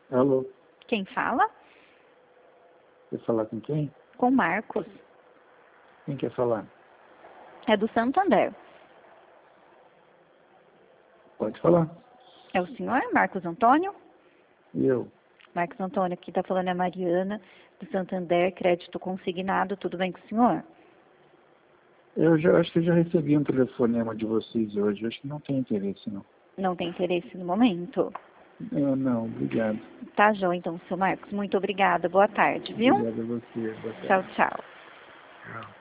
Alô, Quem fala? quer falar com quem? Com Marcos. Quem quer falar? É do Santander. Pode falar. É o senhor, Marcos Antônio? E eu? Marcos Antônio, aqui está falando é a Mariana, do Santander, crédito consignado. Tudo bem com o senhor? Eu já acho que eu já recebi um telefonema de vocês hoje. Acho que não tem interesse, não. Não tem interesse no momento? Não, obrigado. Tá, joia, então, seu Marcos. Muito obrigada. Boa tarde, viu? Obrigado a você. Boa tarde. Tchau, tchau. Tchau.